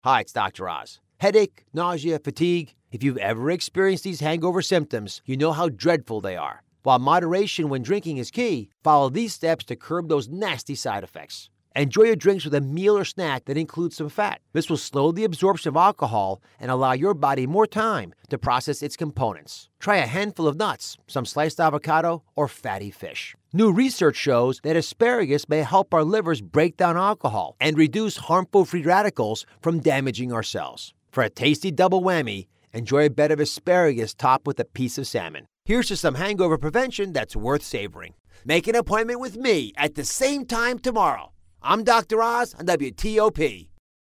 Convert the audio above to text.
Hi, it's Dr. Oz. Headache, nausea, fatigue. If you've ever experienced these hangover symptoms, you know how dreadful they are. While moderation when drinking is key, follow these steps to curb those nasty side effects. Enjoy your drinks with a meal or snack that includes some fat. This will slow the absorption of alcohol and allow your body more time to process its components. Try a handful of nuts, some sliced avocado, or fatty fish. New research shows that asparagus may help our livers break down alcohol and reduce harmful free radicals from damaging our cells. For a tasty double whammy, enjoy a bed of asparagus topped with a piece of salmon. Here's to some hangover prevention that's worth savoring. Make an appointment with me at the same time tomorrow. I'm Dr. Oz on WTOP.